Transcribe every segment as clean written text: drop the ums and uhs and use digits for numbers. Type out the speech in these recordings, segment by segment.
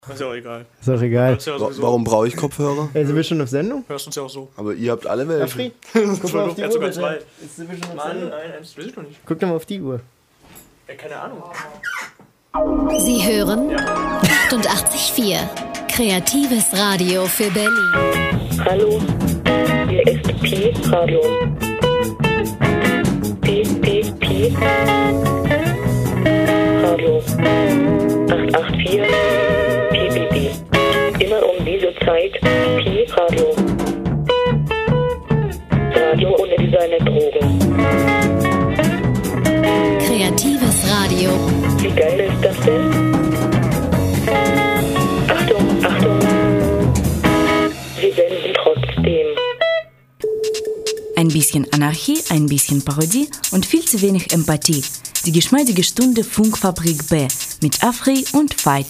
Ist ja auch egal. Ist auch egal. Ja Warum brauche ich Kopfhörer? Sind wir schon auf Sendung? Hörst uns ja auch so. Aber ihr habt alle welche. Afri, guck mal auf die Er hat Uhr, sogar bitte. zwei. Sind wir schon auf Mann, Sendung? nein, das weiß ich doch nicht. Guck doch mal auf die Uhr. Ja, keine Ahnung. Sie hören 88,4. Kreatives Radio für Berlin. Hallo, hier ist Pi Radio. Pi Radio 884 PBB. Immer um diese Zeit Pi Radio. Radio ohne Design und Drogen. Kreatives Radio. Wie geil ist das denn? Achtung, Achtung. Wir senden trotzdem. Ein bisschen Anarchie, ein bisschen Parodie und viel zu wenig Empathie. Die geschmeidige Stunde Funkfabrik B mit Afri und Veit.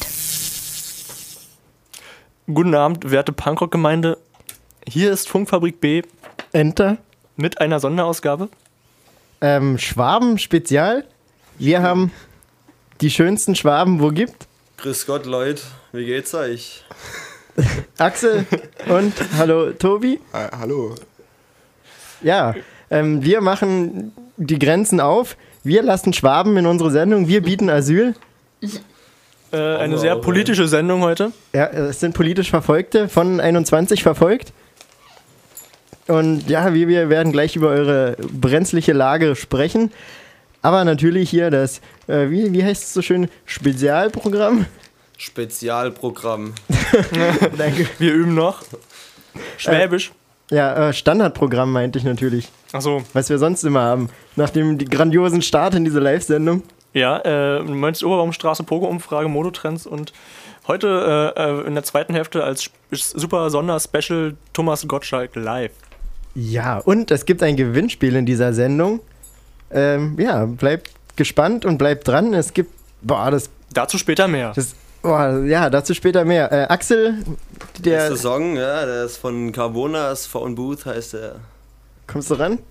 Guten Abend, werte Punkrock-Gemeinde. Hier ist Funkfabrik B Enter. mit einer Sonderausgabe. Schwaben Spezial. Wir haben die schönsten Schwaben, wo gibt. Grüß Gott, Leute. Wie geht's euch? Axel und hallo Tobi. Hallo. Ja, wir machen die Grenzen auf. Wir lassen Schwaben in unsere Sendung. Wir bieten Asyl. Eine sehr politische Sendung heute. Ja, es sind politisch Verfolgte, von 21 verfolgt. Und ja, wir werden gleich über eure brenzliche Lage sprechen. Aber natürlich hier das, wie heißt es so schön, Spezialprogramm. Spezialprogramm. Danke. Wir üben noch. Schwäbisch. Ja, Standardprogramm meinte ich natürlich. Achso, Was wir sonst immer haben. Nach dem grandiosen Start in diese Live-Sendung. ja, Mönchs Oberbaumstraße, Pogo-Umfrage, Modotrends und heute in der zweiten Hälfte als super Sonderspecial Thomas Gottschalk live. Ja, und es gibt ein Gewinnspiel in dieser Sendung. Ja, bleibt gespannt und bleibt dran. Es gibt, Dazu später mehr. dazu später mehr. Axel, Der der, Song, ja, der ist von Carbonas, Phone Booth heißt der. kommst du ran?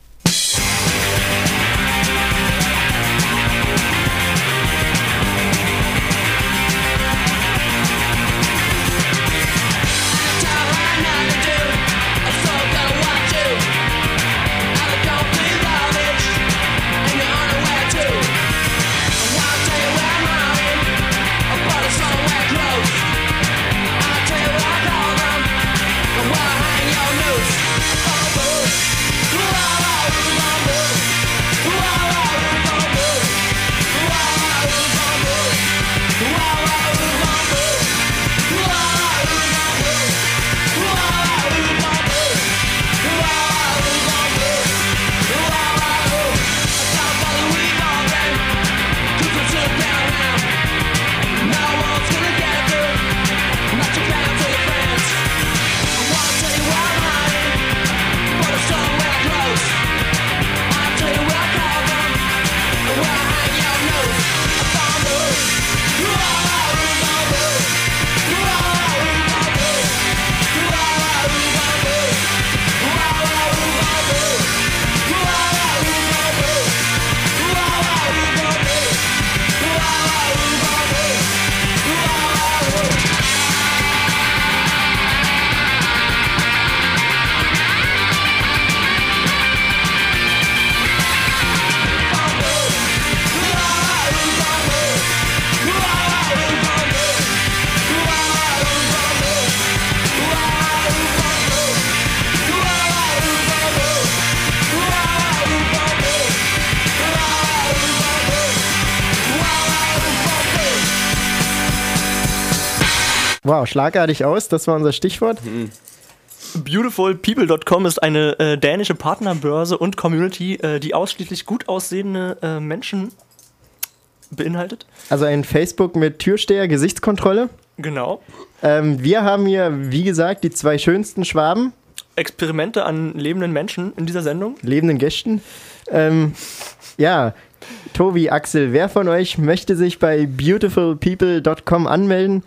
Wow, schlagartig aus, das war unser Stichwort. Beautifulpeople.com ist eine dänische Partnerbörse und Community, die ausschließlich gut aussehende Menschen beinhaltet. Also ein Facebook mit Türsteher, Gesichtskontrolle. Genau. Wir haben hier, wie gesagt, die zwei schönsten Schwaben, Experimente an lebenden Menschen in dieser Sendung. lebenden Gästen. Ja, Tobi, Axel, wer von euch möchte sich bei beautifulpeople.com anmelden?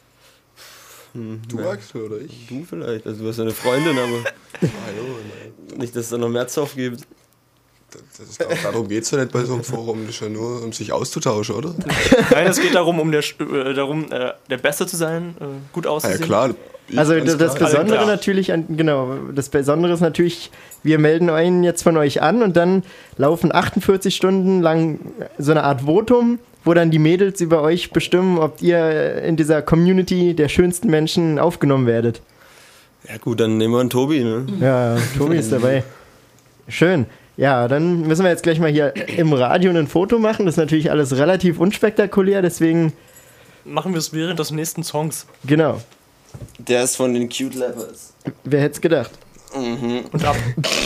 Du, Axel, oder ich? Du vielleicht. Also du hast ja eine Freundin, aber nicht, dass es da noch mehr Zoff gibt. Darum geht es ja nicht bei so einem Forum, das ist ja nur, um sich auszutauschen, oder? Nein, es geht darum, der Beste zu sein, gut auszusehen. Ja, klar. Also das Besondere natürlich, das Besondere ist natürlich, wir melden einen jetzt von euch an und dann laufen 48 Stunden lang so eine Art Votum, wo dann die Mädels über euch bestimmen, ob ihr in dieser Community der schönsten Menschen aufgenommen werdet. Ja gut, dann nehmen wir einen Tobi, ne? Ja, Tobi ist dabei. Schön. Ja, dann müssen wir jetzt gleich mal hier im Radio ein Foto machen. Das ist natürlich alles relativ unspektakulär, deswegen... Machen wir es während des nächsten Songs. Genau. Der ist von den Cute Leopards. Wer hätte es gedacht? Und ab.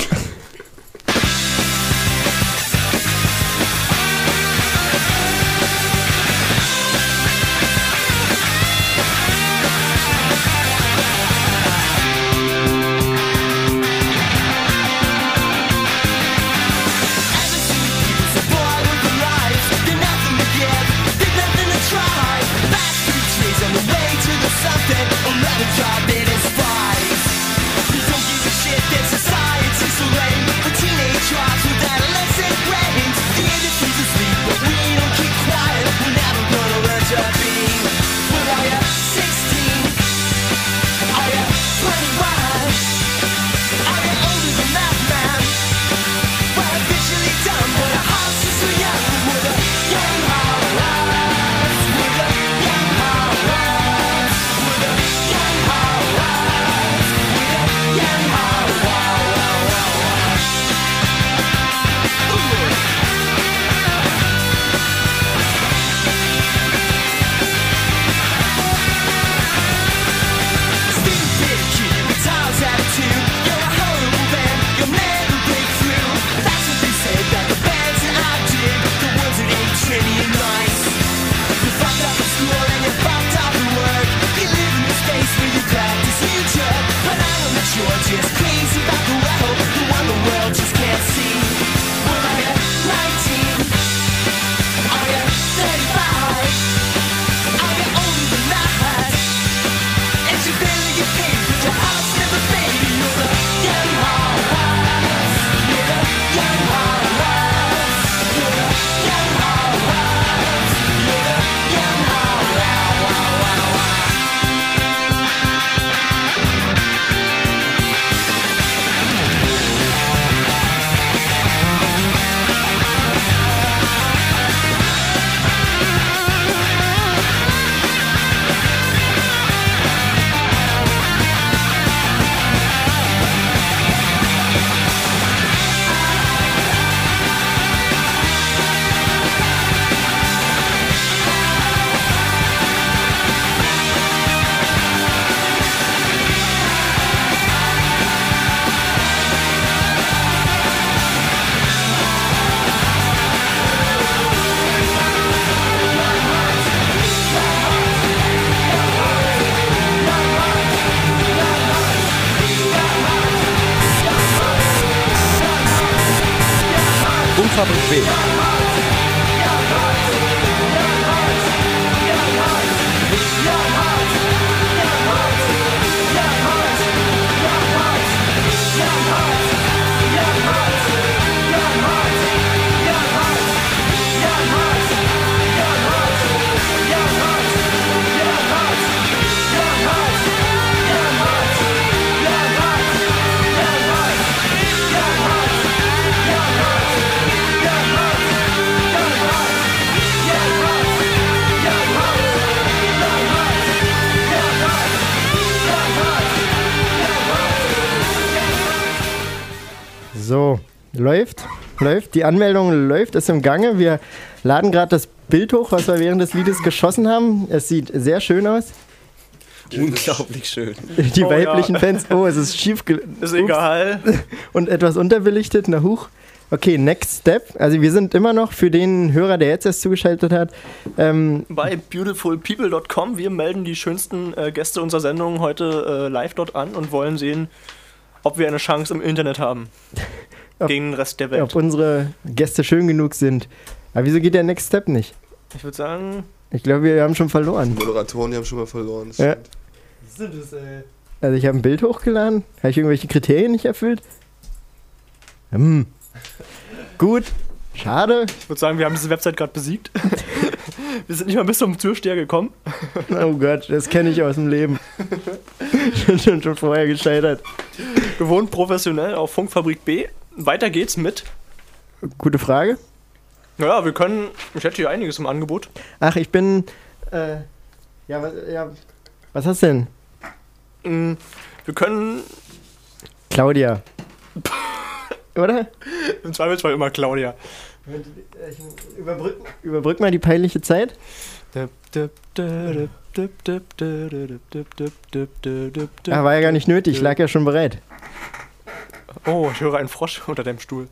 Funkfabrik B. So, läuft. Die Anmeldung läuft, ist im Gange. Wir laden gerade das Bild hoch, was wir während des Liedes geschossen haben. Es sieht sehr schön aus. Unglaublich schön. Die weiblichen Fans, es ist schief. Ist egal. Und etwas unterbelichtet, na huch. Okay, next step. Also wir sind immer noch für den Hörer, der jetzt erst zugeschaltet hat. Bei beautifulpeople.com. Wir melden die schönsten Gäste unserer Sendung heute live dort an und wollen sehen, ob wir eine Chance im Internet haben. Gegen den Rest der Welt. Ob unsere Gäste schön genug sind. Aber wieso geht der Next Step nicht? Ich würde sagen... Ich glaube, wir haben schon verloren. Die Moderatoren, die haben schon mal verloren. Ja. Also ich habe ein Bild hochgeladen. Habe ich irgendwelche Kriterien nicht erfüllt? Gut. Schade. Ich würde sagen, wir haben diese Website gerade besiegt. Wir sind nicht mal bis zum Türsteher gekommen. Oh Gott, das kenne ich aus dem Leben. schon vorher gescheitert. Gewohnt professionell auf Funkfabrik B. Weiter geht's mit. Gute Frage. Naja, ich hätte hier einiges im Angebot. Ach, ich bin, was hast du denn? Wir können... Claudia. Oder? Im Zweifelsfall immer Claudia. Überbrück mal die peinliche Zeit. War ja gar nicht nötig, ich lag ja schon bereit. Oh, ich höre einen Frosch unter deinem Stuhl.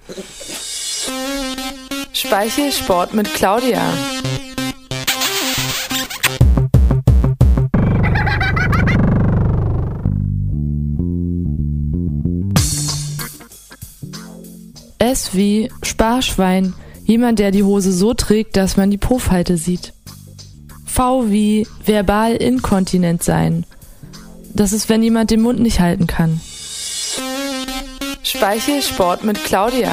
Speichelsport mit Claudia. S wie Sparschwein, jemand, der die Hose so trägt, dass man die Po-Falte sieht. V wie verbal inkontinent sein. Das ist, wenn jemand den Mund nicht halten kann. Speichelsport mit Claudia.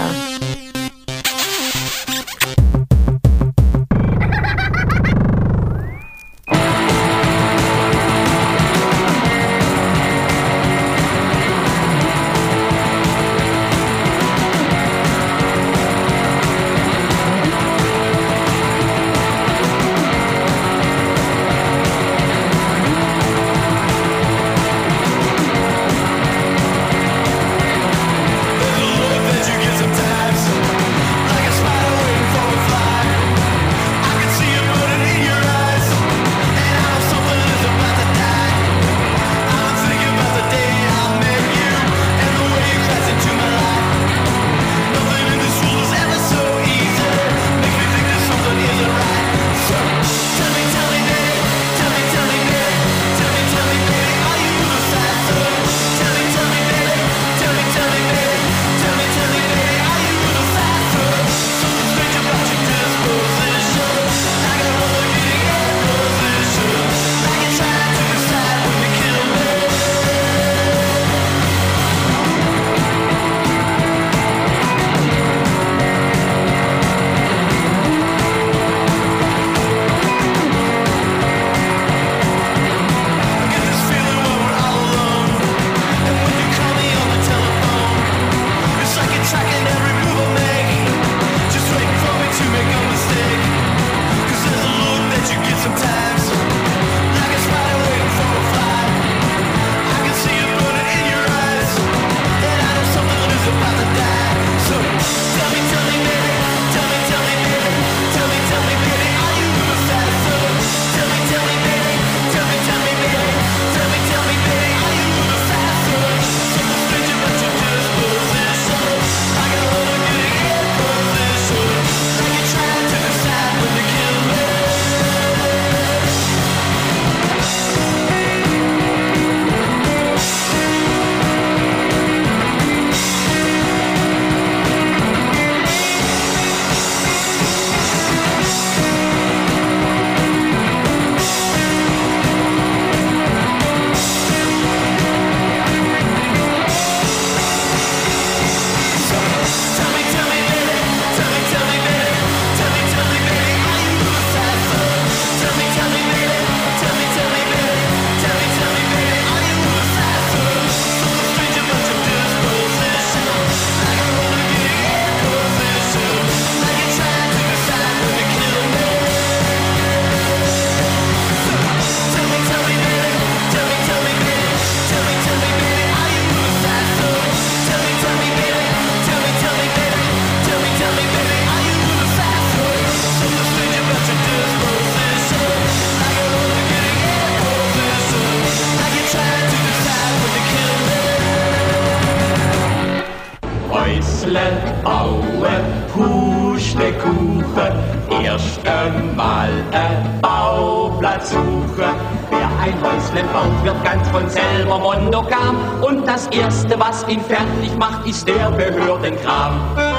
Erst einmal ein Bauplatz suchen. Wer ein Häuslein baut, wird ganz von selber monogam. Und das Erste, was ihn fertig macht, ist der Behördenkram.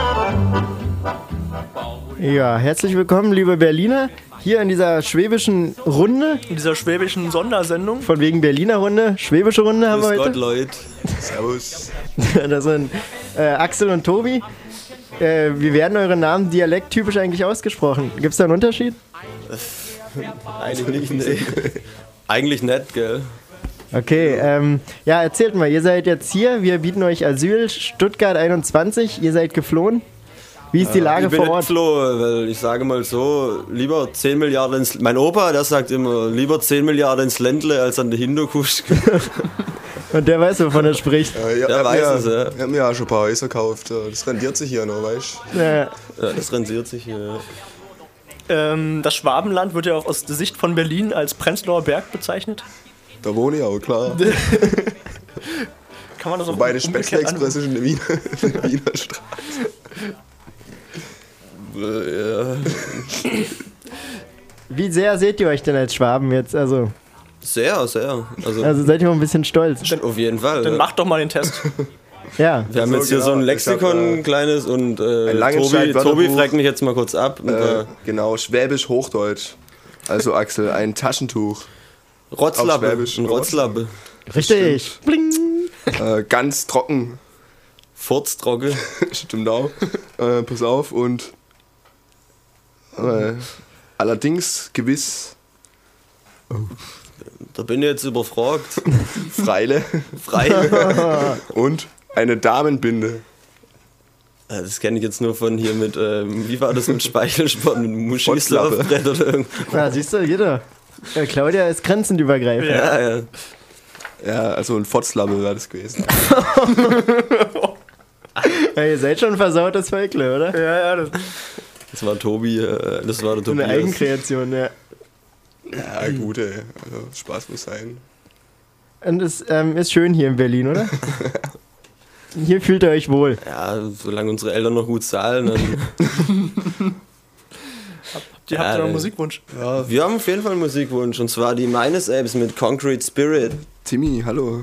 Ja, herzlich willkommen, liebe Berliner, hier in dieser schwäbischen Runde. In dieser schwäbischen Sondersendung. Von wegen Berliner Runde, schwäbische Runde haben wir heute. Grüß Gott, Leute. Servus. Das sind Axel und Tobi. Wie werden eure Namen dialekttypisch eigentlich ausgesprochen? Gibt es da einen Unterschied? Eigentlich nicht, nee. Eigentlich nett, gell? Okay, ja, erzählt mal, ihr seid jetzt hier, wir bieten euch Asyl, Stuttgart 21, ihr seid geflohen. Wie ist die Lage vor Ort? Ich bin nicht geflohen, weil ich sage mal so, lieber 10 Milliarden ins... Mein Opa, der sagt immer, lieber 10 Milliarden ins Ländle als an der Hindukusch. Und der weiß, wovon er spricht. Der weiß es, ja. Ich hab mir ja schon ein paar Häuser gekauft. Das rentiert sich hier noch, weißt du? Ja, Das rentiert sich hier, ja. Das Schwabenland wird ja auch aus der Sicht von Berlin als Prenzlauer Berg bezeichnet. Da wohne ich auch, klar. Kann man das auch Wobei der umgekehrt Spätzle-Express ist in der Wiener Straße. Ja. Wie sehr seht ihr euch denn als Schwaben jetzt? Also Sehr, sehr. Also seid ihr auch ein bisschen stolz? Auf jeden Fall. Dann macht doch mal den Test. Ja. Wir haben jetzt hier so ein Lexikon, ein kleines, und Tobi fragt mich jetzt mal kurz ab. Genau, Schwäbisch-Hochdeutsch. Also Axel, ein Taschentuch. Rotzlappe. Schwäbisch. Ein Rotzlappe. Richtig. Bling. Ganz trocken. Furztrocke. Stimmt auch. Pass auf und allerdings gewiss. Da bin ich jetzt überfragt. Freile. Und eine Damenbinde. Das kenne ich jetzt nur von hier mit, wie war das mit Speichelsport, mit Muschislaufbrett oder irgendwas. Ja, siehst du, jeder. Claudia ist grenzenübergreifend. Ja. Ja, also ein Fotzlappe wäre das gewesen. Ja, ihr seid schon ein versautes Völkle, oder? Ja, Das war Tobi, das war der So eine Tobias. Eigenkreation, ja. Ja, gut, ey. Also Spaß muss sein. Und es ist schön hier in Berlin, oder? Hier fühlt ihr euch wohl. Ja, solange unsere Eltern noch gut zahlen, dann... Habt ihr noch einen Musikwunsch? Ja. Wir haben auf jeden Fall einen Musikwunsch, und zwar die Minus Apes mit Concrete Spirit. Timmy, hallo.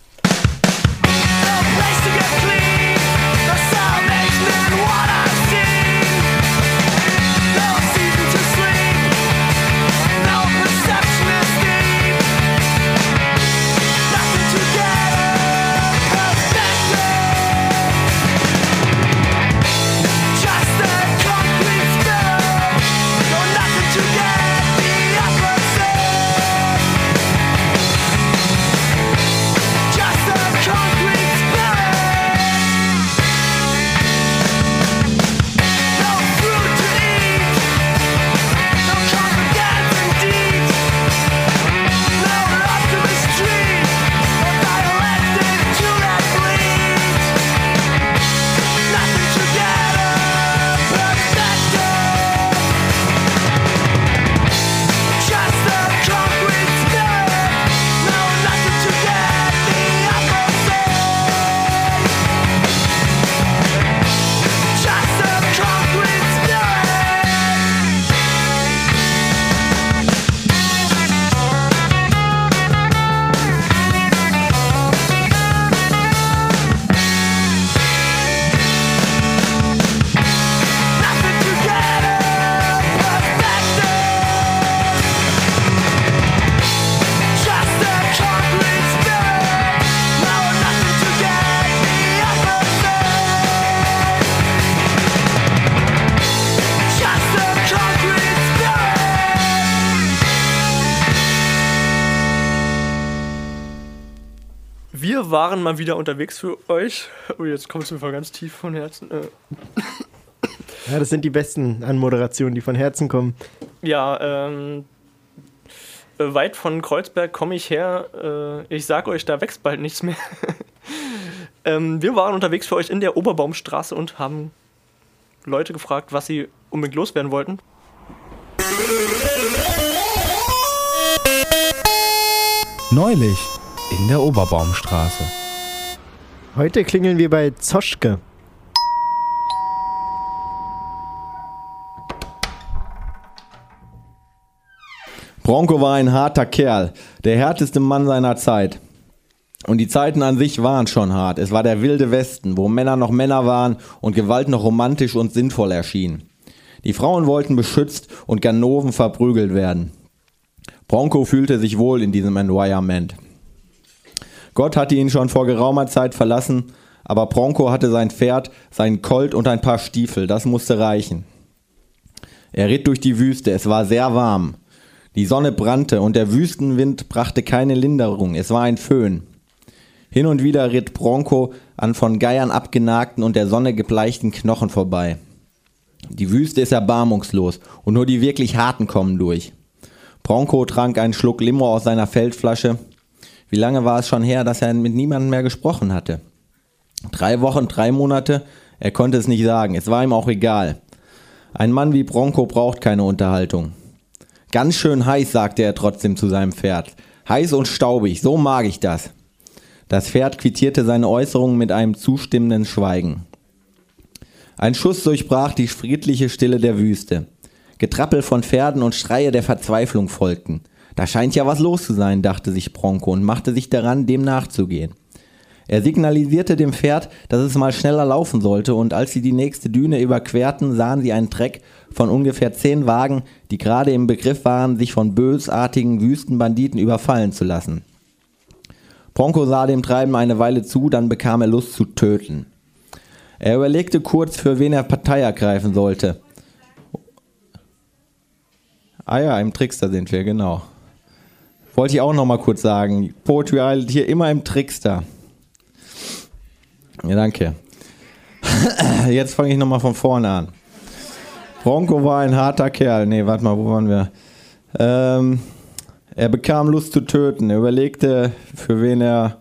Wir waren mal wieder unterwegs für euch. Oh, jetzt kommt es mir voll ganz tief von Herzen. Ja, das sind die besten Anmoderationen, die von Herzen kommen. Ja, weit von Kreuzberg komme ich her. Ich sag euch, da wächst bald nichts mehr. Wir waren unterwegs für euch in der Oberbaumstraße und haben Leute gefragt, was sie unbedingt loswerden wollten. Neulich in der Oberbaumstraße. Heute klingeln wir bei Zoschke. Bronco war ein harter Kerl, der härteste Mann seiner Zeit. Und die Zeiten an sich waren schon hart. Es war der wilde Westen, wo Männer noch Männer waren und Gewalt noch romantisch und sinnvoll erschien. Die Frauen wollten beschützt und Ganoven verprügelt werden. Bronco fühlte sich wohl in diesem Environment. Gott hatte ihn schon vor geraumer Zeit verlassen, Aber Bronco hatte sein Pferd, seinen Colt und ein paar Stiefel, das musste reichen. Er ritt durch die Wüste, es war sehr warm. Die Sonne brannte und der Wüstenwind brachte keine Linderung, es war ein Föhn. Hin und wieder ritt Bronco an von Geiern abgenagten und der Sonne gebleichten Knochen vorbei. Die Wüste ist erbarmungslos und nur die wirklich Harten kommen durch. Bronco trank einen Schluck Limo aus seiner Feldflasche. Wie lange war es schon her, dass er mit niemandem mehr gesprochen hatte? 3 Wochen, 3 Monate? Er konnte es nicht sagen, es war ihm auch egal. Ein Mann wie Bronco braucht keine Unterhaltung. Ganz schön heiß, sagte er trotzdem zu seinem Pferd. Heiß und staubig, so mag ich das. Das Pferd quittierte seine Äußerung mit einem zustimmenden Schweigen. Ein Schuss durchbrach die friedliche Stille der Wüste. Getrappel von Pferden und Schreie der Verzweiflung folgten. Da scheint ja was los zu sein, dachte sich Bronco und machte sich daran, dem nachzugehen. Er signalisierte dem Pferd, dass es mal schneller laufen sollte, und als sie die nächste Düne überquerten, sahen sie einen Treck von ungefähr 10 Wagen, die gerade im Begriff waren, sich von bösartigen Wüstenbanditen überfallen zu lassen. Bronco sah dem Treiben eine Weile zu, dann bekam er Lust zu töten. Er überlegte kurz, für wen er Partei ergreifen sollte. Ah ja, im Trickster sind wir, genau. Wollte ich auch noch mal kurz sagen. Poetry Island hier immer im Trickster. Ja, danke. Jetzt fange ich noch mal von vorne an. Bronco war ein harter Kerl. Nee, warte mal, wo waren wir? Er bekam Lust zu töten. Er überlegte, für wen er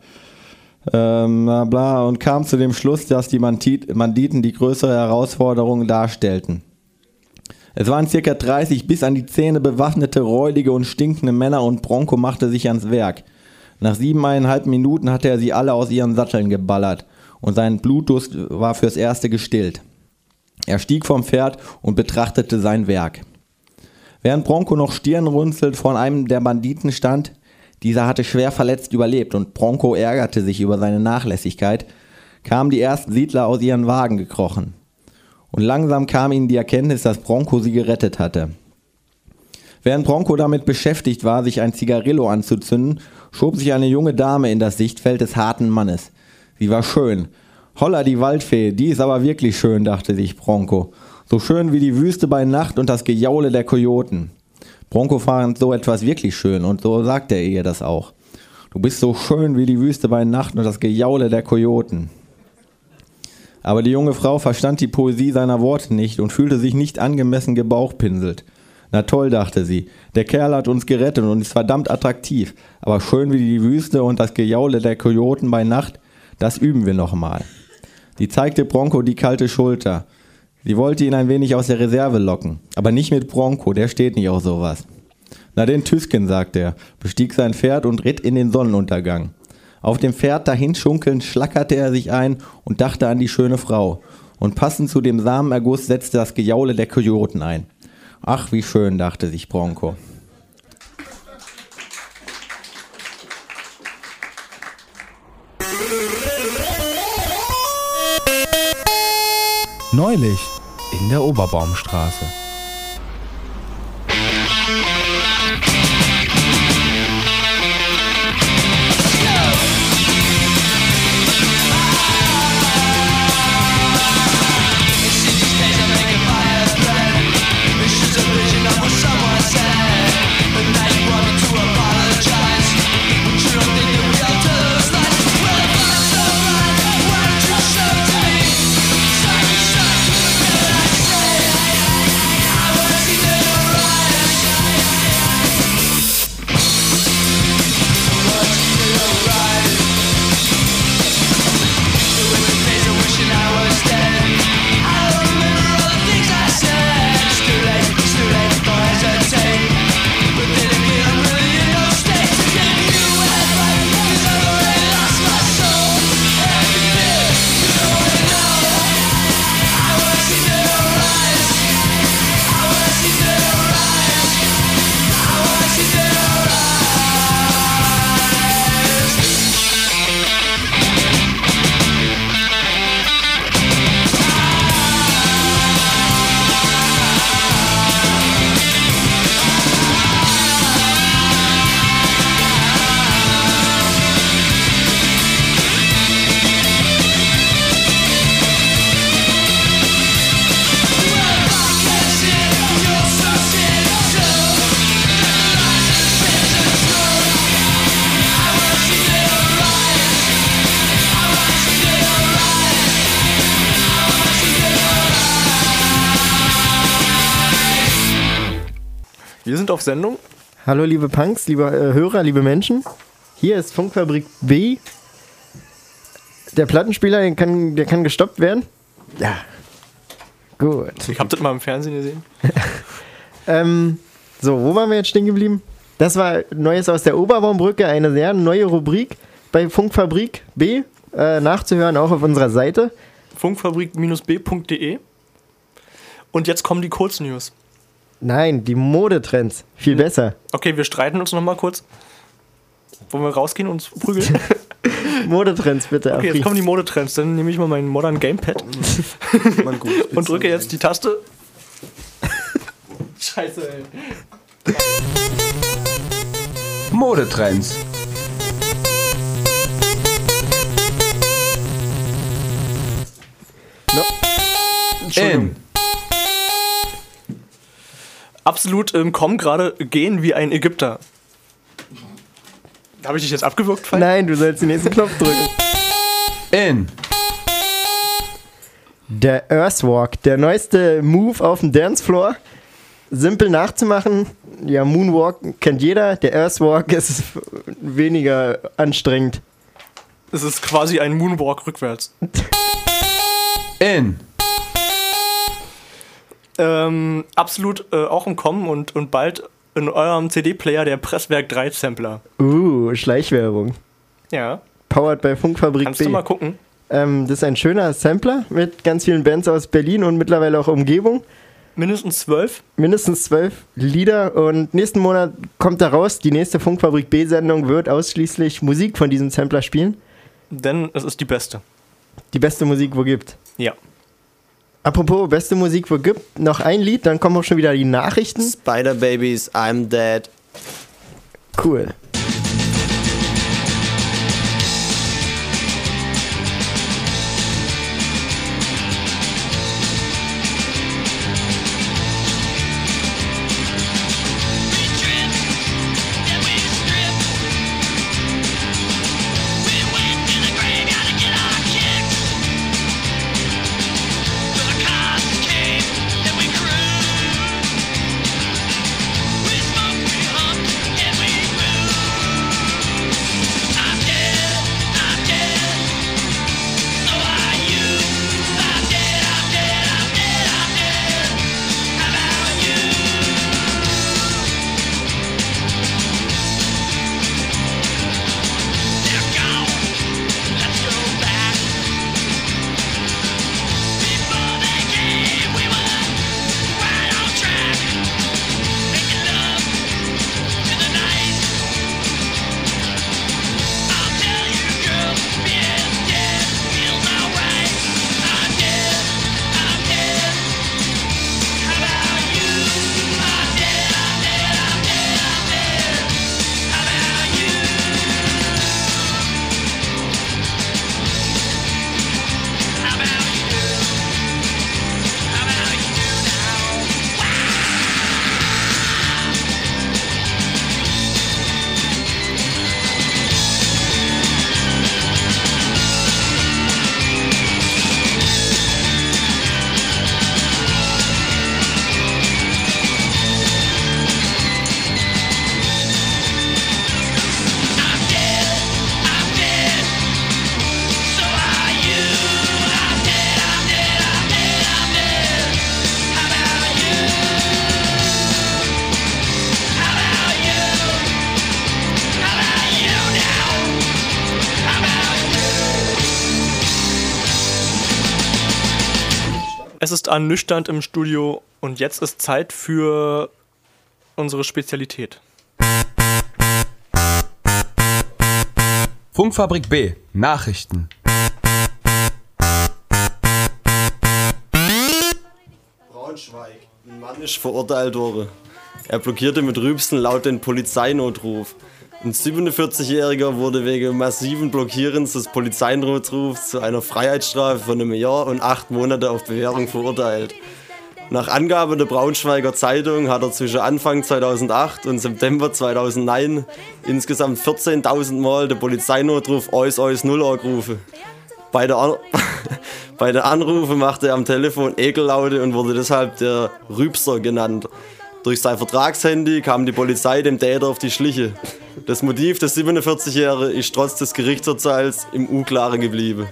und kam zu dem Schluss, dass die Banditen die größere Herausforderung darstellten. Es waren ca. 30 bis an die Zähne bewaffnete, räudige und stinkende Männer und Bronco machte sich ans Werk. Nach 7,5 Minuten hatte er sie alle aus ihren Satteln geballert und sein Blutdurst war fürs Erste gestillt. Er stieg vom Pferd und betrachtete sein Werk. Während Bronco noch stirnrunzelnd vor einem der Banditen stand, dieser hatte schwer verletzt überlebt und Bronco ärgerte sich über seine Nachlässigkeit, kamen die ersten Siedler aus ihren Wagen gekrochen. Und langsam kam ihnen die Erkenntnis, dass Bronco sie gerettet hatte. Während Bronco damit beschäftigt war, sich ein Zigarillo anzuzünden, schob sich eine junge Dame in das Sichtfeld des harten Mannes. Sie war schön. Holla, die Waldfee, die ist aber wirklich schön, dachte sich Bronco. So schön wie die Wüste bei Nacht und das Gejaule der Kojoten. Bronco fand so etwas wirklich schön und so sagte er ihr das auch. Du bist so schön wie die Wüste bei Nacht und das Gejaule der Kojoten. Aber die junge Frau verstand die Poesie seiner Worte nicht und fühlte sich nicht angemessen gebauchpinselt. Na toll, dachte sie, der Kerl hat uns gerettet und ist verdammt attraktiv, aber schön wie die Wüste und das Gejaule der Kojoten bei Nacht, das üben wir nochmal. Sie zeigte Bronco die kalte Schulter. Sie wollte ihn ein wenig aus der Reserve locken, aber nicht mit Bronco, der steht nicht auf sowas. Na den Tüsken, sagte er, bestieg sein Pferd und ritt in den Sonnenuntergang. Auf dem Pferd dahin schunkelnd schlackerte er sich ein und dachte an die schöne Frau. Und passend zu dem Samenerguss setzte das Gejaule der Kojoten ein. Ach, wie schön, dachte sich Bronco. Neulich in der Oberbaumstraße. Wir sind auf Sendung. Hallo liebe Punks, liebe Hörer, liebe Menschen. Hier ist Funkfabrik B. Der Plattenspieler, der kann gestoppt werden. Ja. Gut. Ich hab das mal im Fernsehen gesehen. So, wo waren wir jetzt stehen geblieben? Das war Neues aus der Oberbaumbrücke, eine sehr neue Rubrik bei Funkfabrik B. Nachzuhören auch auf unserer Seite. Funkfabrik-b.de. Und jetzt kommen die Kurznews. Nein, die Modetrends. Viel besser. Okay, wir streiten uns nochmal kurz. Wollen wir rausgehen und uns prügeln? Modetrends bitte. Okay, jetzt kommen die Modetrends. Dann nehme ich mal mein Modern Gamepad und drücke jetzt die Taste. Scheiße, ey. Modetrends. No. In. Absolut im Kommen gerade gehen wie ein Ägypter. Habe ich dich jetzt abgewürgt, Falk? Nein, du sollst den nächsten Knopf drücken. In. Der Earthwalk, der neueste Move auf dem Dancefloor. Simpel nachzumachen. Ja, Moonwalk kennt jeder. Der Earthwalk ist weniger anstrengend. Es ist quasi ein Moonwalk rückwärts. In. Absolut auch im Kommen und bald in eurem CD-Player der Presswerk 3 Sampler. Schleichwerbung. Ja. Powered bei Funkfabrik Kannst B. du mal gucken? Das ist ein schöner Sampler mit ganz vielen Bands aus Berlin und mittlerweile auch Umgebung. Mindestens 12. Mindestens 12 Lieder und nächsten Monat kommt da raus. Die nächste Funkfabrik B-Sendung wird ausschließlich Musik von diesem Sampler spielen. Denn es ist die beste. Die beste Musik, wo gibt. Ja. Apropos beste Musik, wo gibt, noch ein Lied, dann kommen auch schon wieder die Nachrichten. Spider Babies, I'm Dead. Cool. Es ist ernüchternd im Studio und jetzt ist Zeit für unsere Spezialität. Funkfabrik B. Nachrichten. Braunschweig. Ein Mann ist verurteilt worden. Er blockierte mit Rülpsen laut den Polizeinotruf. Ein 47-Jähriger wurde wegen massiven Blockierens des Polizeinotrufs zu einer Freiheitsstrafe von einem Jahr und 8 Monate auf Bewährung verurteilt. Nach Angabe der Braunschweiger Zeitung hat er zwischen Anfang 2008 und September 2009 insgesamt 14.000 Mal den Polizeinotruf Eus 0 angerufen. Bei der Anrufe machte er am Telefon Ekellaute und wurde deshalb der Rübser genannt. Durch sein Vertragshandy kam die Polizei dem Täter auf die Schliche. Das Motiv des 47-Jährigen ist trotz des Gerichtsurteils im Unklaren geblieben.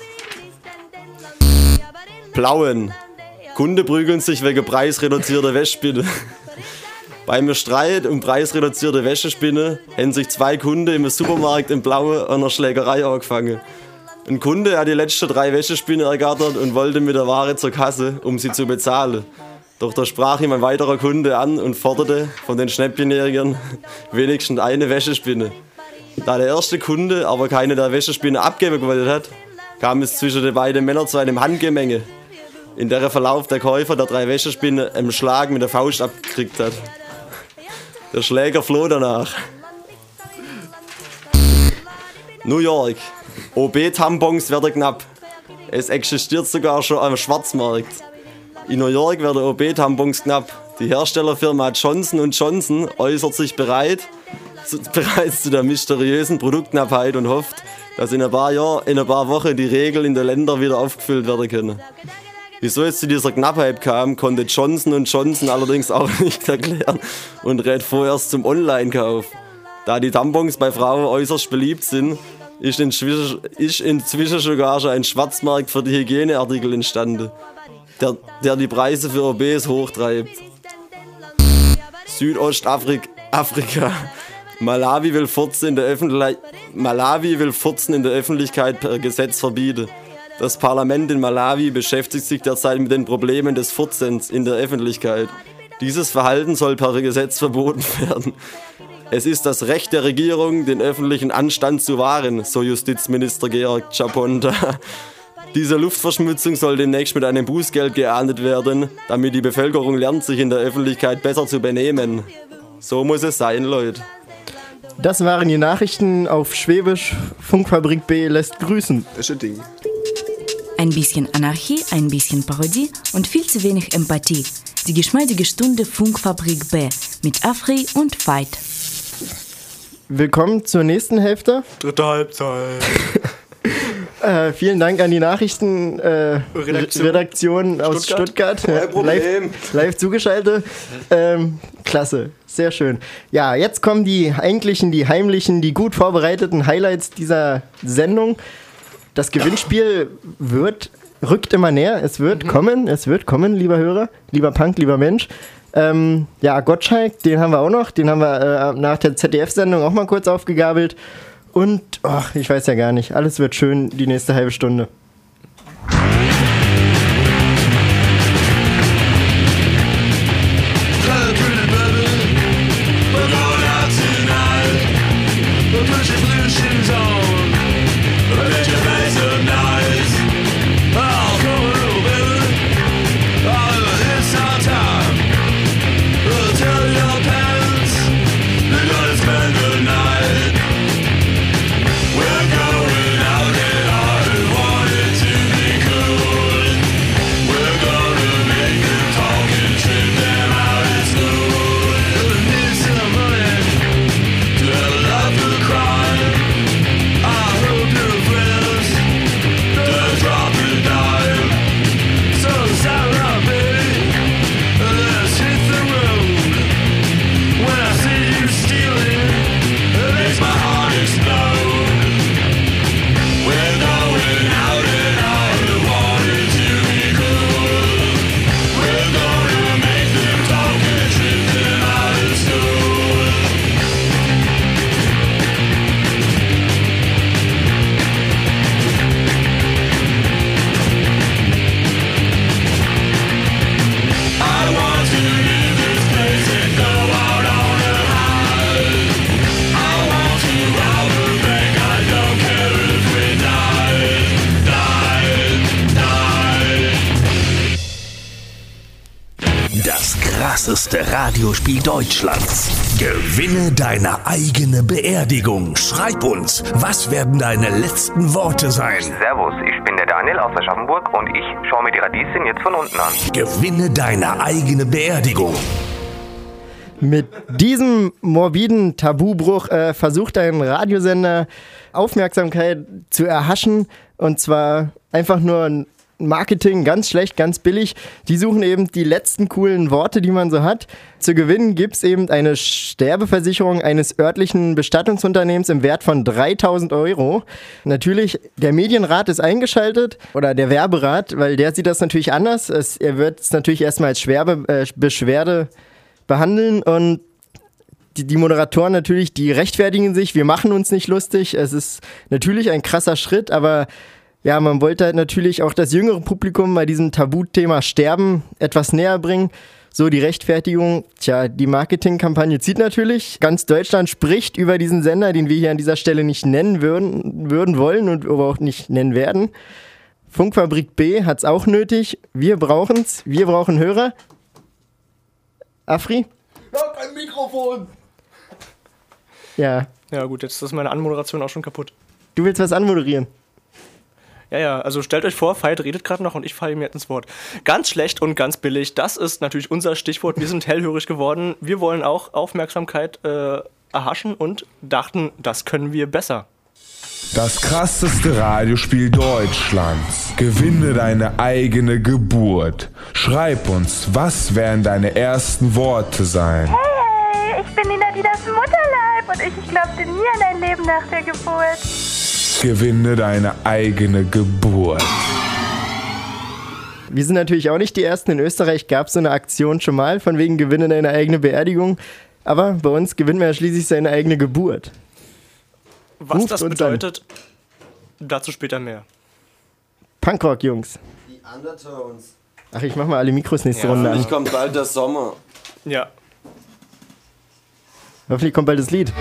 Plauen. Kunde prügeln sich wegen preisreduzierter Wäschspinne. Beim Streit um preisreduzierte Wäschespinne haben sich 2 Kunden im Supermarkt in Plauen an einer Schlägerei angefangen. Ein Kunde hat die letzten 3 Wäschespinnen ergattert und wollte mit der Ware zur Kasse, um sie zu bezahlen. Doch da sprach ihm ein weiterer Kunde an und forderte von den Schnäppchenjägern wenigstens eine Wäschespinne. Da der erste Kunde aber keine der Wäschespinne abgeben wollte hat, kam es zwischen den beiden Männern zu einem Handgemenge, in der Verlauf der Käufer der 3 Wäschespinnen einen Schlag mit der Faust abgekriegt hat. Der Schläger floh danach. New York. OB-Tampons werden knapp. Es existiert sogar schon am Schwarzmarkt. In New York werden OB-Tampons knapp. Die Herstellerfirma Johnson & Johnson äußert sich bereits zu der mysteriösen Produktknappheit und hofft, dass in ein paar Wochen die Regeln in den Ländern wieder aufgefüllt werden können. Wieso es zu dieser Knappheit kam, konnte Johnson & Johnson allerdings auch nicht erklären und rät vorerst zum Online-Kauf. Da die Tampons bei Frauen äußerst beliebt sind, ist inzwischen sogar schon ein Schwarzmarkt für die Hygieneartikel entstanden, der die Preise für OBs hochtreibt. Südostafrika. Malawi will Furzen in der Öffentlichkeit per Gesetz verbieten. Das Parlament in Malawi beschäftigt sich derzeit mit den Problemen des Furzens in der Öffentlichkeit. Dieses Verhalten soll per Gesetz verboten werden. Es ist das Recht der Regierung, den öffentlichen Anstand zu wahren, so Justizminister Georg Chaponda. Diese Luftverschmutzung soll demnächst mit einem Bußgeld geahndet werden, damit die Bevölkerung lernt, sich in der Öffentlichkeit besser zu benehmen. So muss es sein, Leute. Das waren die Nachrichten auf Schwäbisch. Funkfabrik B lässt grüßen. Das ist ein Ding. Ein bisschen Anarchie, ein bisschen Parodie und viel zu wenig Empathie. Die geschmeidige Stunde Funkfabrik B mit Afri und Veit. Willkommen zur nächsten Hälfte. Dritte Halbzeit. Vielen Dank an die Nachrichtenredaktion aus Stuttgart. Kein Problem. Live zugeschaltet. Klasse, sehr schön. Ja, jetzt kommen die eigentlichen, die heimlichen, die gut vorbereiteten Highlights dieser Sendung. Das Gewinnspiel rückt immer näher. Es wird kommen, lieber Hörer, lieber Punk, lieber Mensch. Ja, Gottschalk, den haben wir auch noch. Den haben wir nach der ZDF-Sendung auch mal kurz aufgegabelt. Und, ich weiß ja gar nicht, alles wird schön die nächste halbe Stunde. krasseste Radiospiel Deutschlands. Gewinne deine eigene Beerdigung. Schreib uns, was werden deine letzten Worte sein? Servus, ich bin der Daniel aus Aschaffenburg und ich schaue mir die Radieschen jetzt von unten an. Gewinne deine eigene Beerdigung. Mit diesem morbiden Tabubruch versucht ein Radiosender Aufmerksamkeit zu erhaschen, und zwar einfach nur Marketing, ganz schlecht, ganz billig. Die suchen eben die letzten coolen Worte, die man so hat. Zu gewinnen gibt es eben eine Sterbeversicherung eines örtlichen Bestattungsunternehmens im Wert von 3.000 €. Natürlich, der Medienrat ist eingeschaltet oder der Werberat, weil der sieht das natürlich anders. Er wird es natürlich erstmal als Beschwerde behandeln und die Moderatoren natürlich, die rechtfertigen sich. Wir machen uns nicht lustig. Es ist natürlich ein krasser Schritt, aber ja, man wollte halt natürlich auch das jüngere Publikum bei diesem Tabuthema Sterben etwas näher bringen. So die Rechtfertigung, die Marketingkampagne zieht natürlich. Ganz Deutschland spricht über diesen Sender, den wir hier an dieser Stelle nicht nennen würden wollen und aber auch nicht nennen werden. Funkfabrik B hat es auch nötig. Wir brauchen's. Wir brauchen Hörer. Afri? Ich hab ein Mikrofon! Ja. Ja gut, jetzt ist meine Anmoderation auch schon kaputt. Du willst was anmoderieren? Ja, also stellt euch vor, Veit redet gerade noch und ich falle ihm jetzt ins Wort. Ganz schlecht und ganz billig, das ist natürlich unser Stichwort. Wir sind hellhörig geworden. Wir wollen auch Aufmerksamkeit erhaschen und dachten, das können wir besser. Das krasseste Radiospiel Deutschlands. Gewinne deine eigene Geburt. Schreib uns, was werden deine ersten Worte sein? Hey, ich bin die Nadidas Mutterleib und ich glaubte nie an ein Leben nach der Geburt. Gewinne deine eigene Geburt. Wir sind natürlich auch nicht die Ersten. In Österreich gab es so eine Aktion schon mal, von wegen Gewinne deine eigene Beerdigung. Aber bei uns gewinnt man ja schließlich seine eigene Geburt. Was das bedeutet, dazu später mehr. Punkrock, Jungs. Die Undertones. Ach, ich mach mal alle Mikros nächste Runde an. Hoffentlich kommt bald der Sommer. Ja. Hoffentlich kommt bald das Lied.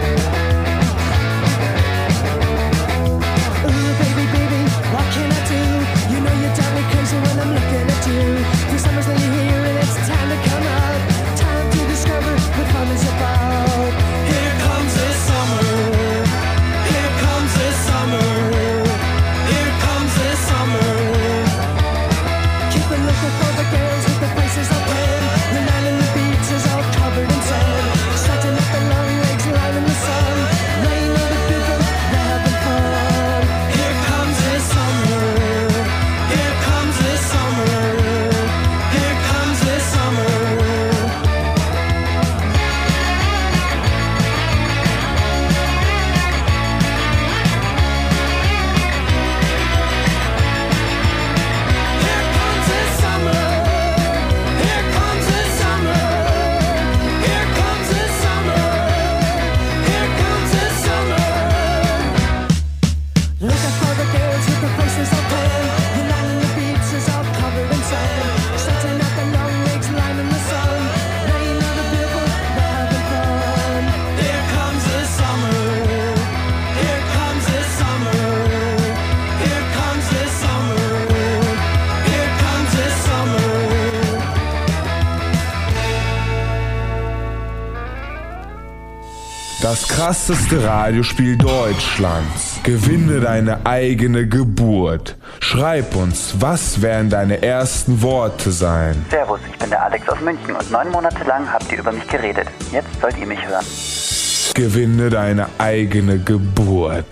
Das krasseste Radiospiel Deutschlands. Gewinne deine eigene Geburt. Schreib uns, was werden deine ersten Worte sein? Servus, ich bin der Alex aus München und 9 Monate lang habt ihr über mich geredet. Jetzt sollt ihr mich hören. Gewinne deine eigene Geburt.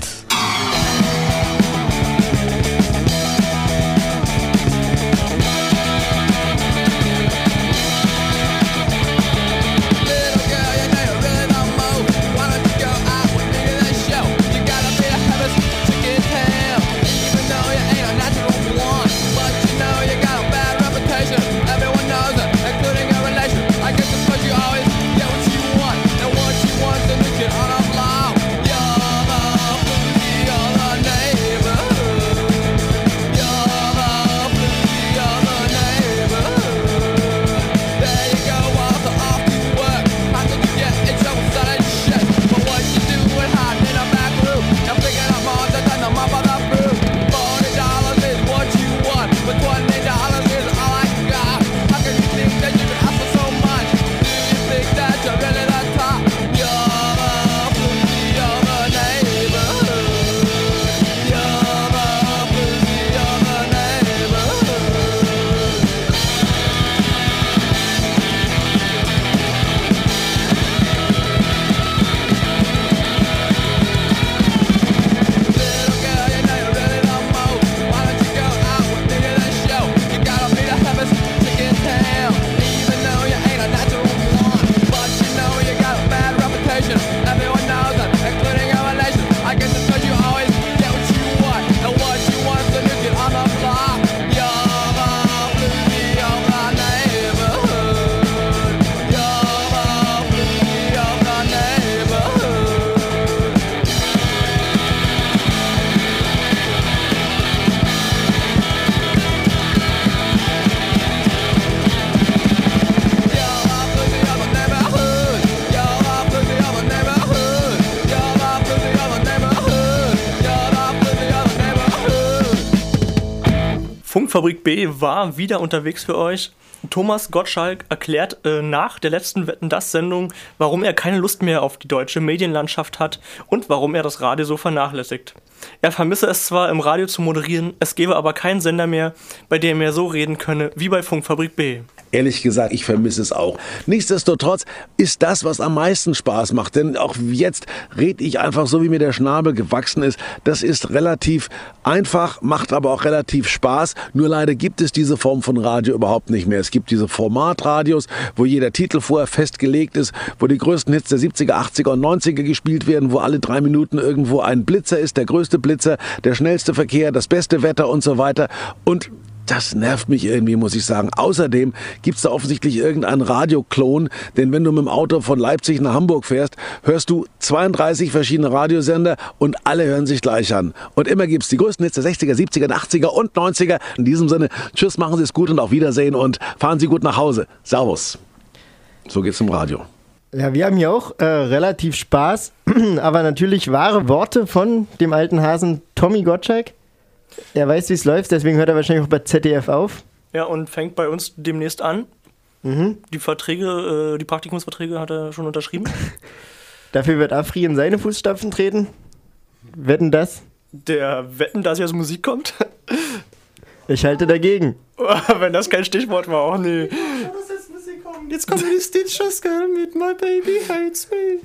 Funkfabrik B war wieder unterwegs für euch. Thomas Gottschalk erklärt nach der letzten Wetten-dass-Sendung, warum er keine Lust mehr auf die deutsche Medienlandschaft hat und warum er das Radio so vernachlässigt. Er vermisse es zwar, im Radio zu moderieren, es gäbe aber keinen Sender mehr, bei dem er so reden könne wie bei Funkfabrik B. Ehrlich gesagt, ich vermisse es auch. Nichtsdestotrotz ist das, was am meisten Spaß macht. Denn auch jetzt rede ich einfach so, wie mir der Schnabel gewachsen ist. Das ist relativ einfach, macht aber auch relativ Spaß. Nur leider gibt es diese Form von Radio überhaupt nicht mehr. Es gibt diese Formatradios, wo jeder Titel vorher festgelegt ist, wo die größten Hits der 70er, 80er und 90er gespielt werden, wo alle 3 Minuten irgendwo ein Blitzer ist, der größte Blitzer, der schnellste Verkehr, das beste Wetter und so weiter. Und das nervt mich irgendwie, muss ich sagen. Außerdem gibt es da offensichtlich irgendeinen Radioklon, denn wenn du mit dem Auto von Leipzig nach Hamburg fährst, hörst du 32 verschiedene Radiosender und alle hören sich gleich an. Und immer gibt es die größten Hits der 60er, 70er, 80er und 90er. In diesem Sinne, tschüss, machen Sie es gut und auf Wiedersehen und fahren Sie gut nach Hause. Servus. So geht's im Radio. Ja, wir haben hier auch relativ Spaß, aber natürlich wahre Worte von dem alten Hasen Tommy Gottschalk. Er weiß, wie es läuft, deswegen hört er wahrscheinlich auch bei ZDF auf. Ja, und fängt bei uns demnächst an. Mhm. Die Verträge, die Praktikumsverträge hat er schon unterschrieben. Dafür wird Afri in seine Fußstapfen treten. Wetten das? Der Wetten, dass jetzt Musik kommt? Ich halte dagegen. Wenn das kein Stichwort war, auch nee. Jetzt kommt die Stitches Girl mit My Baby Hates Me.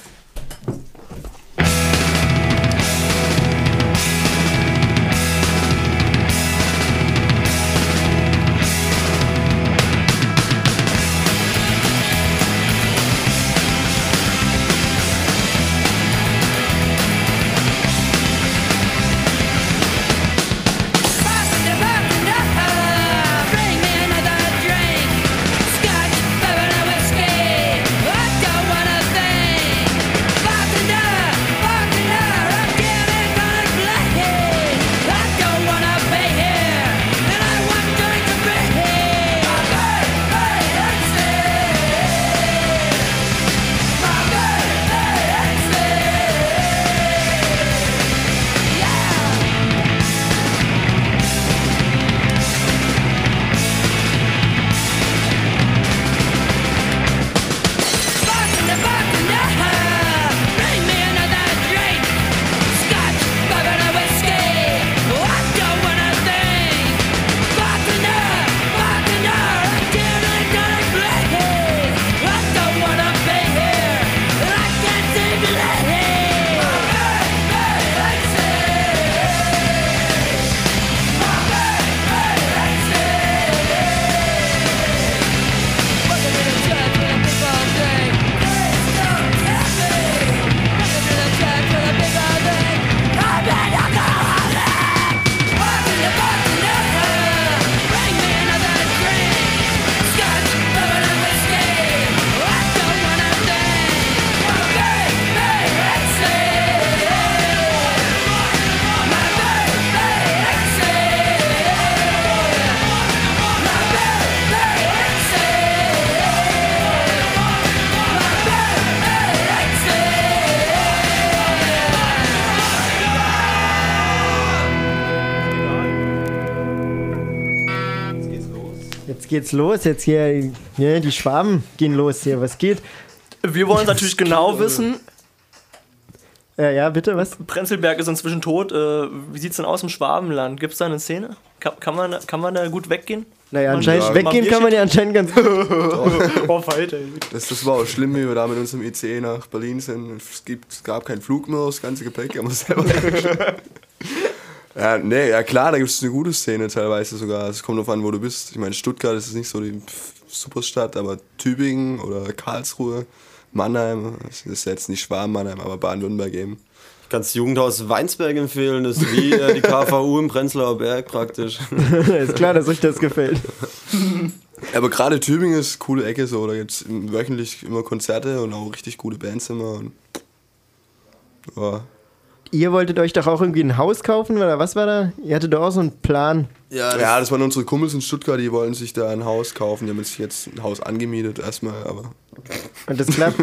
Jetzt geht's los, jetzt hier die Schwaben gehen los hier, was geht? Wir wollen natürlich genau wissen. Ja, bitte, was? Prenzlberg ist inzwischen tot. Wie sieht's denn aus im Schwabenland? Gibt's da eine Szene? Kann man da gut weggehen? Naja, anscheinend weggehen kann man ja anscheinend ganz gut. Oh, Alter. Das war auch schlimm, wie wir da mit unserem ICE nach Berlin sind. Es gab keinen Flug mehr, das ganze Gepäck haben wir selber ja, klar, da gibt es eine gute Szene teilweise sogar. Es kommt drauf an, wo du bist. Ich meine, Stuttgart ist nicht so die Superstadt, aber Tübingen oder Karlsruhe, Mannheim, das ist jetzt nicht Schwaben, Mannheim, aber Baden-Württemberg eben. Ich kann das Jugendhaus Weinsberg empfehlen, das ist wie die KVU im Prenzlauer Berg praktisch. Ist klar, dass euch das gefällt. Aber gerade Tübingen ist eine coole Ecke so, da gibt es wöchentlich immer Konzerte und auch richtig gute Bands immer. Und, ja. Ihr wolltet euch doch auch irgendwie ein Haus kaufen, oder was war da? Ihr hattet doch auch so einen Plan. Ja, das waren unsere Kumpels in Stuttgart, die wollten sich da ein Haus kaufen. Die haben sich jetzt ein Haus angemietet erstmal, aber... Und das klappt?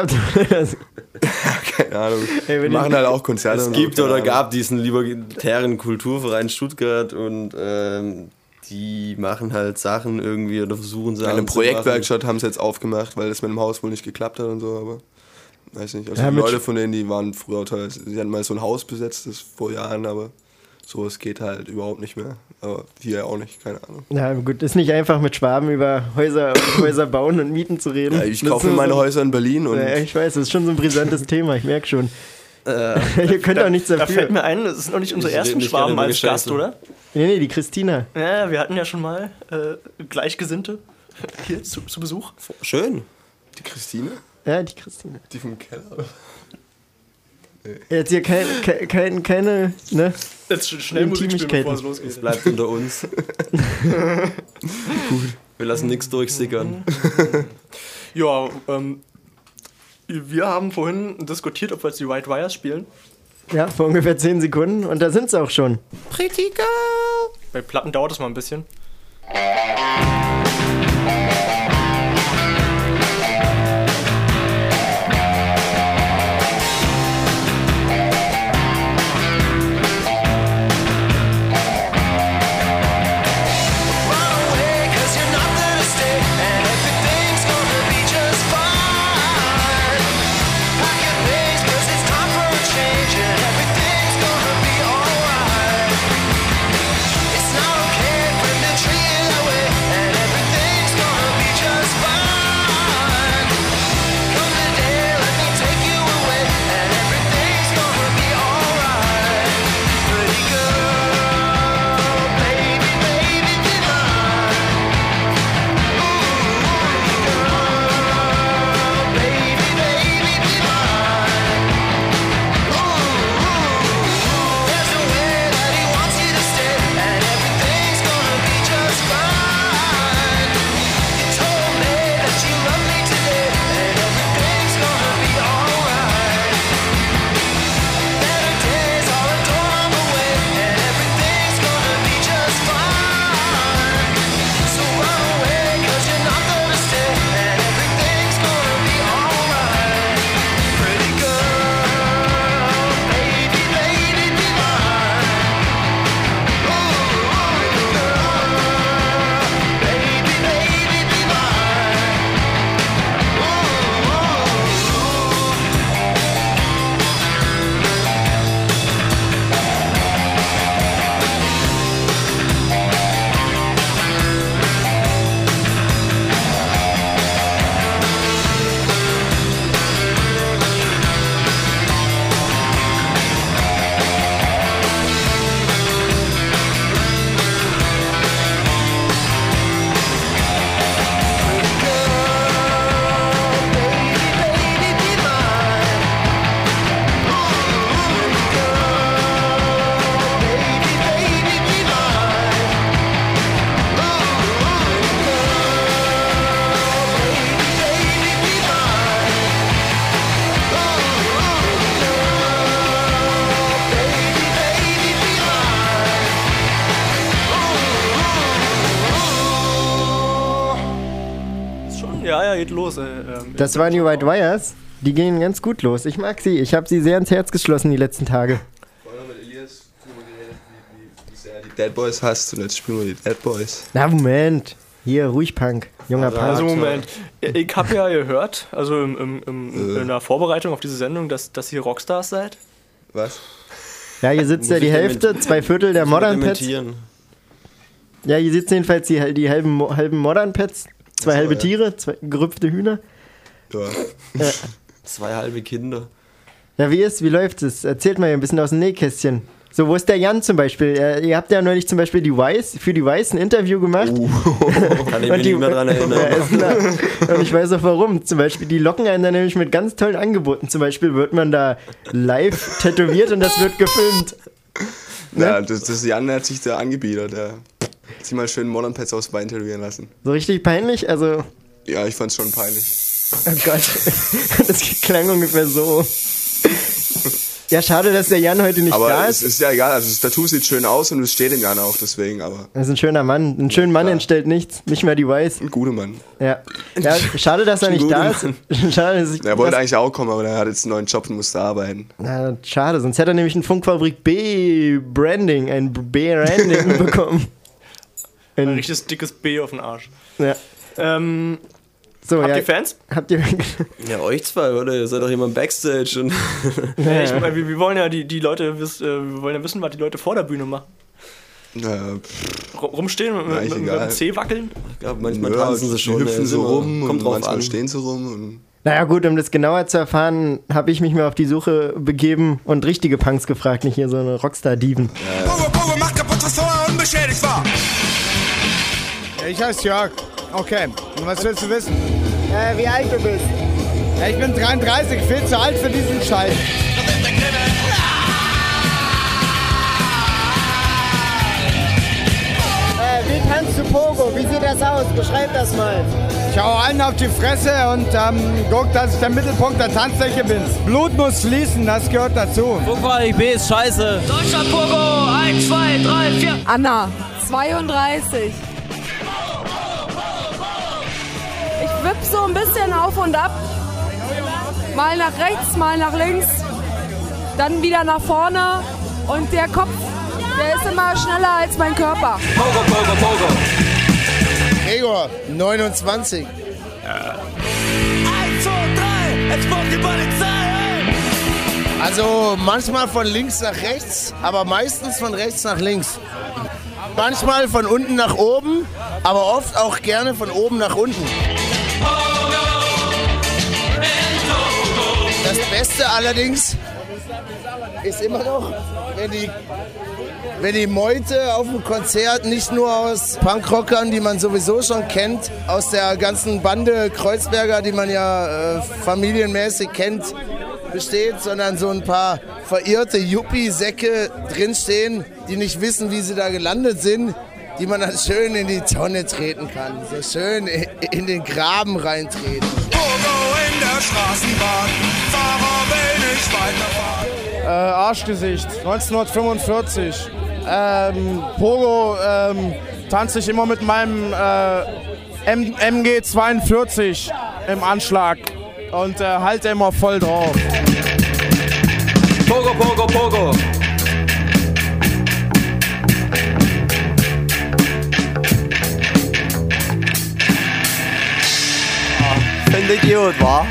Keine Ahnung. Wir machen halt auch Konzerte. Es gibt oder gab diesen libertären Kulturverein Stuttgart und Die machen halt Sachen irgendwie oder versuchen Sachen Eine zu Projektwerkstatt haben sie jetzt aufgemacht, weil das mit dem Haus wohl nicht geklappt hat und so, aber weiß nicht. Also Ja, die mit Leute von denen, die waren früher teilweise, sie hatten mal so ein Haus besetzt, das vor Jahren, aber sowas geht halt überhaupt nicht mehr. Aber hier auch nicht, keine Ahnung. Na gut, ist nicht einfach mit Schwaben über Häuser bauen und Mieten zu reden. Ja, ich Das kaufe ist meine so, Häuser in Berlin und. Ja, ich weiß, das ist schon so ein brisantes Thema, ich merke schon. Ihr könnt auch nichts Da dafür. fällt mir ein, das sind noch nicht unsere ersten Schwaben als Gast, oder? Nee, die Christina. Ja, wir hatten ja schon mal Gleichgesinnte hier zu Besuch. Schön. Die Christine? Ja, die Christine. Die vom Keller. Jetzt hier keine, ne? Jetzt schnell Musik spielen, bevor es losgeht. Es bleibt unter uns. Gut. Wir lassen nichts durchsickern. Ja, wir haben vorhin diskutiert, ob wir jetzt die White Wires spielen. Ja, vor ungefähr 10 Sekunden und da sind sie auch schon. Pretty girl! Bei Platten dauert es mal ein bisschen. Geht los. Das waren die White Wires. Die gehen ganz gut los. Ich mag sie. Ich habe sie sehr ins Herz geschlossen die letzten Tage. Vorhin mit Elias geredet, wie sehr er die Dead Boys hasst und jetzt spielen wir die Dead Boys. Na, Moment. Hier, ruhig Punk. Junger Punk. Also Moment. Ich habe ja gehört, also in der Vorbereitung auf diese Sendung, dass ihr Rockstars seid. Was? Ja, hier sitzt ja die Hälfte, 2/4 der Modern Pets. Ja, hier sitzen jedenfalls die halben Modern Pets. 2 halbe Tiere, 2 gerüpfte Hühner. Ja. 2 halbe Kinder. Ja, wie läuft es? Erzählt mal ein bisschen aus dem Nähkästchen. So, wo ist der Jan zum Beispiel? Ihr habt ja neulich zum Beispiel für die Weiß ein Interview gemacht. Kann ich mich nicht mehr dran erinnern. Und ich weiß auch warum. Zum Beispiel, die locken einen dann nämlich mit ganz tollen Angeboten. Zum Beispiel wird man da live tätowiert und das wird gefilmt. Ne? Ja, das Jan hat sich da angebietet. Der hat sich mal schön Modern Pets aufs Bein tätowieren lassen. So richtig peinlich? Also. Ja, ich fand's schon peinlich. Oh Gott, das klang ungefähr so. Ja, schade, dass der Jan heute nicht aber da ist. Aber es ist ja egal, also das Tattoo sieht schön aus und es steht dem Jan auch, deswegen, aber... Er ist ein schöner Mann. Ein schöner Mann entstellt nichts, nicht mal die Weiß. Ein guter Mann. Ja, schade, dass er nicht da ist. Schade, dass er wollte eigentlich auch kommen, aber er hat jetzt einen neuen Job und musste arbeiten. Na, schade, sonst hätte er nämlich ein Funkfabrik B-Branding, ein B-Branding bekommen. Ein richtiges dickes B auf den Arsch. Ja. So, habt ihr Fans? Habt ihr? Ja, euch zwei, oder? Ihr seid doch immer im Backstage. Und ja, wir wollen ja die Leute wir wollen ja wissen, was die Leute vor der Bühne machen. Rumstehen mit dem C wackeln? Ja, manchmal tanzen sie schon. Hüpfen so rum kommt und drauf manchmal an. stehen sie rum. Und Naja gut, um das genauer zu erfahren, habe ich mich mal auf die Suche begeben und richtige Punks gefragt, nicht hier so eine Rockstar-Diven. Pogo, mach kaputt, was vorher unbeschädigt war. Ich heiße Jörg. Okay, und was willst du wissen? Wie alt du bist? Ja, ich bin 33, viel zu alt für diesen Scheiß. Wie tanzt du Pogo? Wie sieht das aus? Beschreib das mal. Ich hau allen auf die Fresse und guck, dass ich der Mittelpunkt der Tanzfläche bin. Blut muss fließen, das gehört dazu. Fußball, B ist scheiße. Deutschland Pogo, 1, 2, 3, 4. Anna, 32. Ich wipp so ein bisschen auf und ab. Mal nach rechts, mal nach links. Dann wieder nach vorne. Und der Kopf, der ist immer schneller als mein Körper. Pogo, Pogo, Pogo. Gregor, 29. 1, 2, 3, jetzt kommt die Polizei. Also manchmal von links nach rechts, aber meistens von rechts nach links. Manchmal von unten nach oben, aber oft auch gerne von oben nach unten. Das Beste allerdings ist immer noch, wenn die Meute auf dem Konzert nicht nur aus Punkrockern, die man sowieso schon kennt, aus der ganzen Bande Kreuzberger, die man ja familienmäßig kennt, besteht, sondern so ein paar verirrte Yuppie-Säcke drinstehen, die nicht wissen, wie sie da gelandet sind, die man dann schön in die Tonne treten kann, so schön in den Graben reintreten. Pogo in der Straßenbahn, Fahrer will nicht weiterfahren. Arschgesicht, 1945. Pogo tanze ich immer mit meinem MG 42 im Anschlag und halte immer voll drauf. Pogo, Pogo, Pogo. Finde ich gut, wa?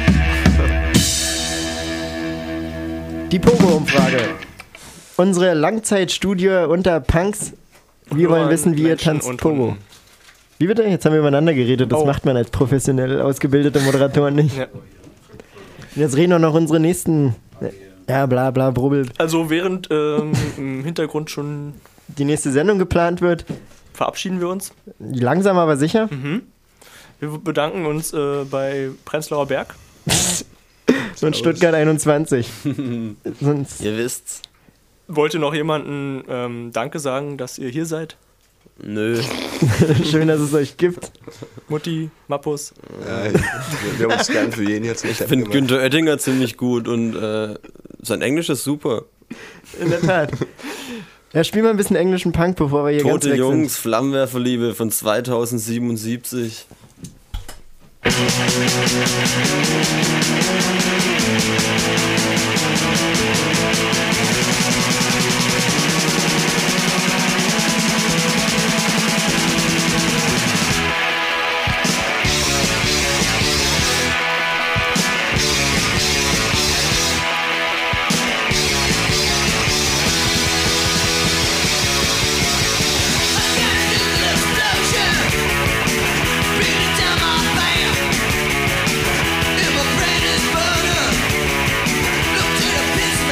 Die Pogo-Umfrage. Unsere Langzeitstudie unter Punks. Wir wollen wissen, wie ihr tanzt Pogo. Wie bitte? Jetzt haben wir übereinander geredet. Das macht man als professionell ausgebildete Moderatoren nicht. Ja. Und jetzt reden wir noch unsere nächsten... Ja, bla bla, brubbel. Also während im Hintergrund schon die nächste Sendung geplant wird, verabschieden wir uns. Langsam aber sicher. Mhm. Wir bedanken uns bei Prenzlauer Berg. Und Stuttgart 21. Sonst ihr wisst's. Wollte noch jemanden Danke sagen, dass ihr hier seid? Nö. Schön, dass es euch gibt. Mutti, Mappus. Ja, wir haben uns gern für jeden jetzt nicht. Ich finde Günther Oettinger ziemlich gut und sein Englisch ist super. In der Tat. Ja, spiel mal ein bisschen englischen Punk, bevor wir hier Tote ganz weg Jungs, sind. Flammenwerferliebe von 2077. Look to the pits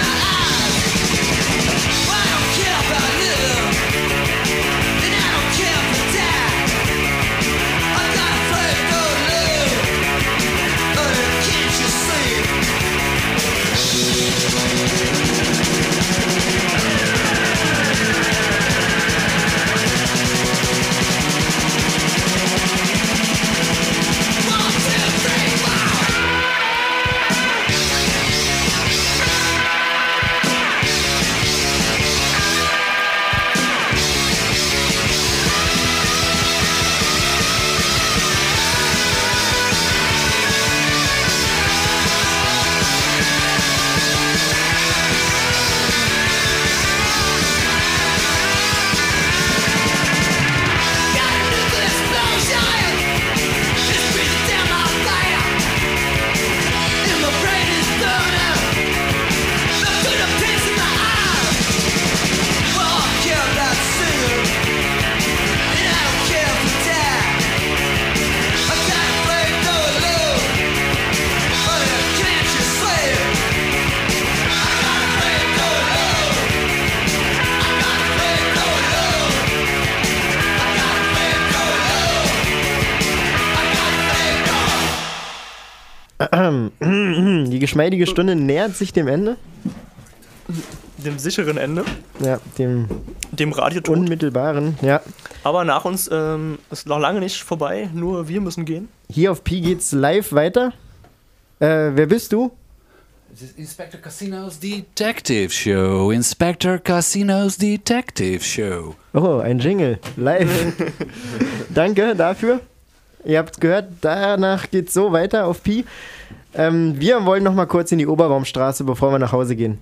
Die geschmeidige Stunde nähert sich dem Ende. Dem sicheren Ende. Ja, dem Radiotod. Unmittelbaren, ja. Aber nach uns ist noch lange nicht vorbei, nur wir müssen gehen. Hier auf Pi geht's live weiter. Wer bist du? This is Inspector Casino's Detective Show. Inspector Casino's Detective Show. Oh, ein Jingle. Live. Danke dafür. Ihr habt gehört, danach geht's so weiter auf Pi. Wir wollen noch mal kurz in die Oberbaumstraße, bevor wir nach Hause gehen.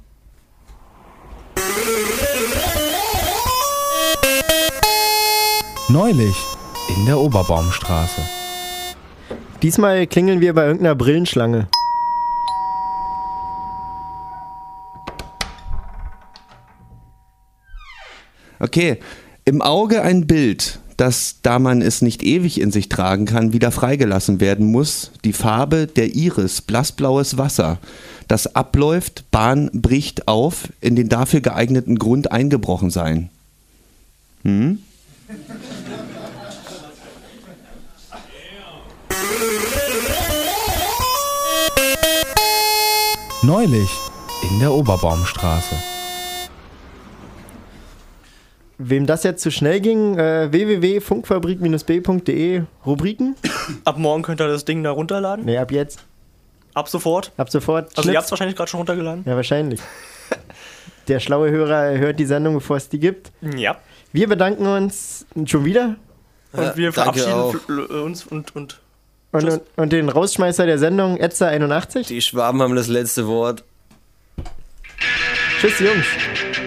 Neulich in der Oberbaumstraße. Diesmal klingeln wir bei irgendeiner Brillenschlange. Okay, im Auge ein Bild, das, da man es nicht ewig in sich tragen kann, wieder freigelassen werden muss. Die Farbe der Iris, blassblaues Wasser, das abläuft, Bahn bricht auf, in den dafür geeigneten Grund eingebrochen sein. Neulich in der Oberbaumstraße. Wem das jetzt zu schnell ging, www.funkfabrik-b.de Rubriken. Ab morgen könnt ihr das Ding da runterladen. Nee, ab jetzt. Ab sofort? Ab sofort. Also ihr habt es wahrscheinlich gerade schon runtergeladen? Ja, wahrscheinlich. Der schlaue Hörer hört die Sendung, bevor es die gibt. Ja. Wir bedanken uns schon wieder. Und wir verabschieden uns und den Rausschmeißer der Sendung, Etzer81. Die Schwaben haben das letzte Wort. Tschüss, Jungs.